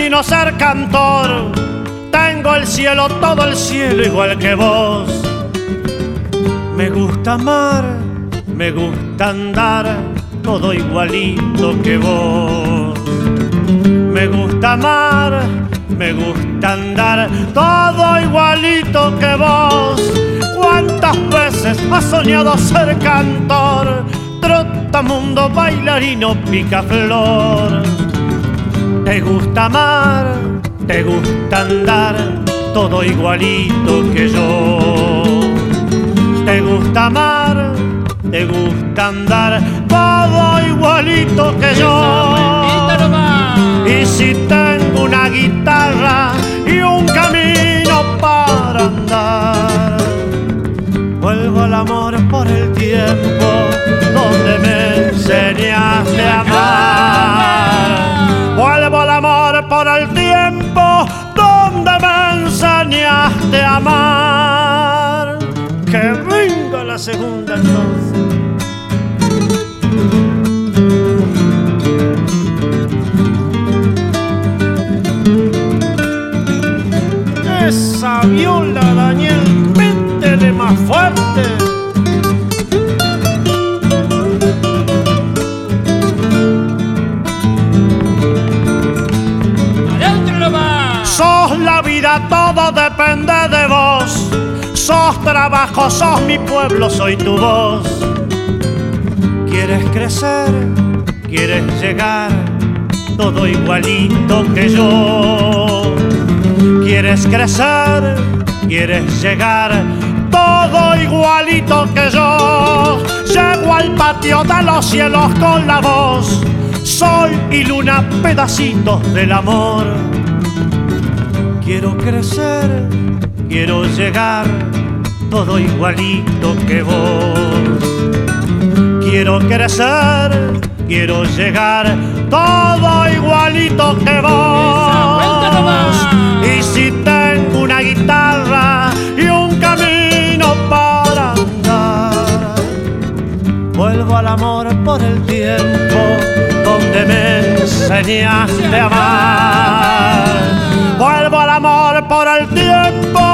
destino ser cantor. Tengo el cielo, todo el cielo igual que vos. Me gusta amar, me gusta andar, todo igualito que vos. Me gusta amar, me gusta andar, todo igualito que vos. ¿Cuántas veces has soñado ser cantor? Trotamundo, bailarino, picaflor. Te gusta amar, te gusta andar, todo igualito que yo. Te gusta amar, te gusta andar, todo igualito que yo. Y si tengo una guitarra y un camino para andar, vuelvo al amor por el tiempo donde me enseñaste a amar. Vuelvo al amor por el tiempo donde me enseñaste a amar. Que venga la segunda entonces. Esa viola, Daniel, métele más fuerte. Sos la vida, todo depende de vos. Sos trabajo, sos mi pueblo, soy tu voz. ¿Quieres crecer? ¿Quieres llegar? Todo igualito que yo. ¿Quieres crecer? ¿Quieres llegar? Todo igualito que yo. Llego al patio de los cielos con la voz. Sol y luna, pedacitos del amor. Quiero crecer, quiero llegar, todo igualito que vos. Quiero crecer, quiero llegar, todo igualito que vos. Y si tengo una guitarra y un camino para andar, vuelvo al amor por el tiempo donde me enseñaste a amar. Vuelvo al amor por el tiempo